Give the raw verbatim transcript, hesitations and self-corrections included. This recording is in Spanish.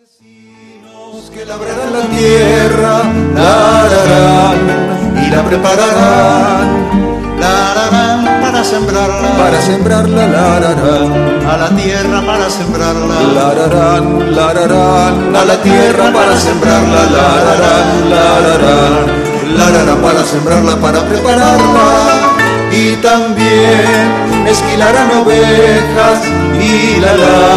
Que labrarán la tierra, la ararán y la prepararán, la ararán para sembrarla, para sembrarla, la ararán a la tierra para sembrarla, la ararán, la ararán a la tierra para sembrarla, la ararán, la ararán, la ararán para sembrarla, para prepararla, y también esquilarán ovejas y la la